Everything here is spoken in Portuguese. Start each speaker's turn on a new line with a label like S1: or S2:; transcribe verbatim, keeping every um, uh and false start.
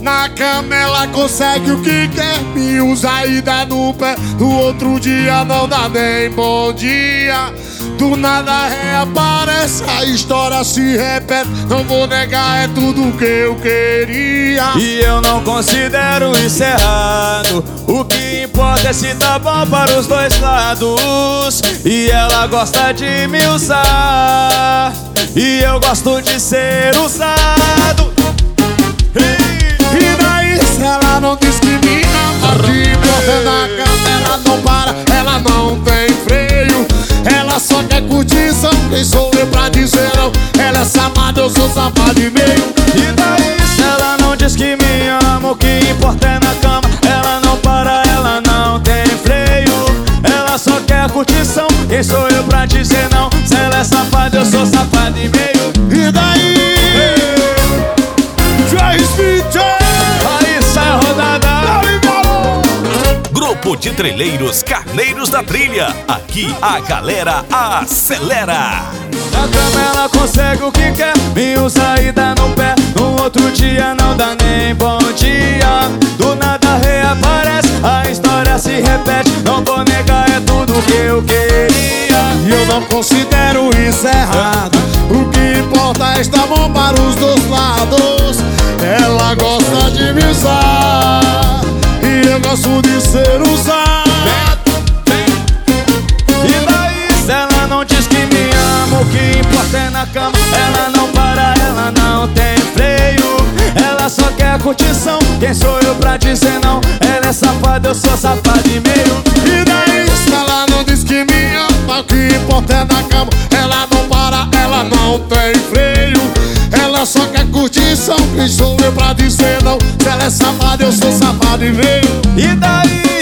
S1: Na cama ela consegue o que quer, me usa e dá no pé. No outro dia não dá nem bom dia. Do nada reaparece, a história se repete. Não vou negar, é tudo que eu queria.
S2: E eu não considero isso errado. O que importa é se tá bom para os dois lados. E ela gosta de me usar, e eu gosto de ser usado.
S1: E daí se ela não diz que me ama, que importa na cama ela não para, ela não tem freio. Ela só quer curtição, quem sou eu pra dizer não? Ela é safada, eu sou safado e meio.
S2: E daí se ela não diz que me ama, o que importa é na cama. Ela não para, ela não tem freio. Ela só quer curtição, quem sou eu pra dizer não? Se ela é safada, eu sou safado e meio.
S1: E daí? Joy Smith!
S2: Aí sai a rodada.
S3: Grupo de Trilheiros Carneiros da Trilha. Aqui a galera acelera.
S2: Na cama ela consegue o que quer, me usa e dá no pé. No outro dia não dá nem bom dia. Do nada reaparece, a história se repete. Não vou negar, é tudo que eu queria.
S1: E eu não considero isso errado. O que importa é estar bom para os dois lados. Ela gosta de me usar, e eu gosto de ser usado.
S2: E daí se ela não diz que me ama, o que importa é na cama. Ela não para, ela não tem freio. Ela só quer curtição, quem sou eu pra dizer não? Ela é safada, eu sou safado e meio.
S1: E daí se ela não diz que me ama, o que importa é na cama. Ela não para, ela não tem freio. Ela só quer curtição, quem sou eu pra dizer não? Se ela é safada, eu sou safado e meio.
S2: E daí